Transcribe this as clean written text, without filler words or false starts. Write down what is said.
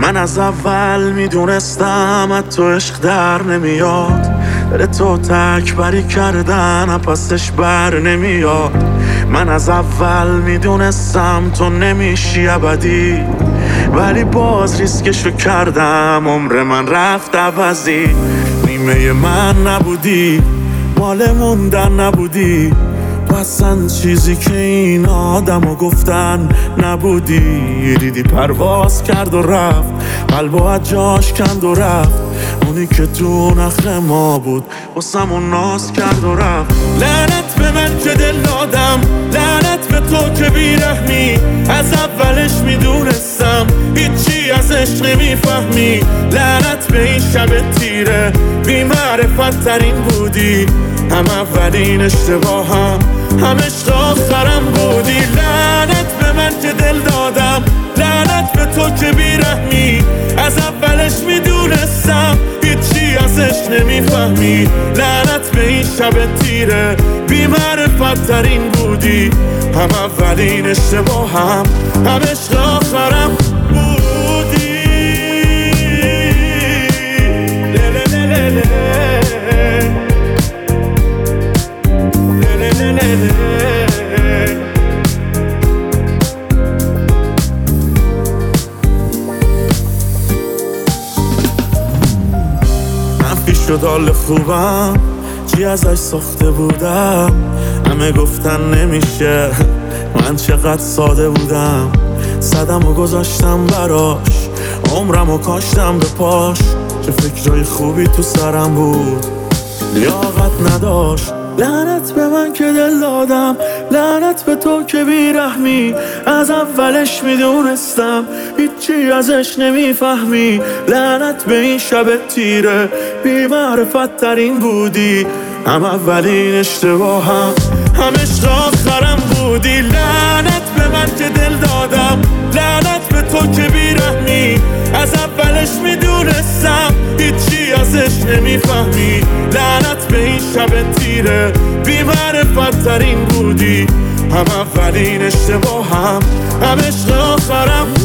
من از اول میدونستم از تو عشق در نمیاد، دل تو تکبری کردن پسش بر نمیاد. من از اول میدونستم تو نمیشی ابدی، ولی باز ریسکشو کردم، عمر من رفت عوضی. نیمه من نبودی، مال موندن نبودی، تو اصلا چیزی که این آدمو گفتن نبودی. دیدی پرواز کرد و رفت، قلبو از جاش کند و رفت، اونی که تو نخ ما بود واسمون ناز کرد و رفت. لعنت به من که دل دادم، لعنت به تو که بیرحمی، از اولش میدونستم هیچی از عشق نمیفهمی. لعنت به این شب تیره، بی معرفت ترین بودی، هم اولین اشتباهم هم عشق آخرم بودی. لعنت به من که دل دادم، لعنت به تو که بیرحمی، از اولش میدونستم هیچی از عشق نمیفهمی. لعنت به این شب تیره، بی معرفت ترین بودی، هم اولین اشتباهم هم عشق آخرم بودی. منفی شد حال خوبم، چی ازش ساخته بودم، همه گفتن نمیشه، من چقدر ساده بودم. صدم و گذاشتم براش، عمرم و کاشتم به پاش، چه فکرای خوبی تو سرم بود لیاقت نداشت. لعنت به من که دل دادم، لعنت به تو که بیرحمی، از اولش میدونستم هیچی ازش نمیفهمی. لعنت به این شب تیره، بی معرفت ترین بودی، هم اولین اشتباهم هم عشق آخرم بودی. لعنت به من که دل دادم، لعنت به تو که بیرحمی، از اولش میدونستم هیچی ازش نمیفهمی. لعنت به این شب تیره، بی معرفت ترین بودی، هم اولین اشتباهم هم عشق آخرم